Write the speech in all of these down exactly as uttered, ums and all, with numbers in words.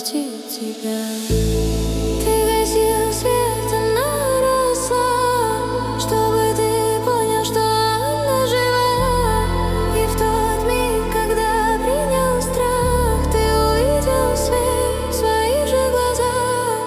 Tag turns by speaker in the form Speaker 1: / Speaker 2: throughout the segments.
Speaker 1: отпустить тебя. Ты гасил свет, она росла, чтобы ты понял, что она жива. И в тот миг, когда принял страх, ты увидел свет в своих же глазах.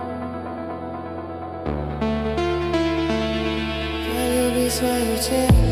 Speaker 1: Полюби свою тень.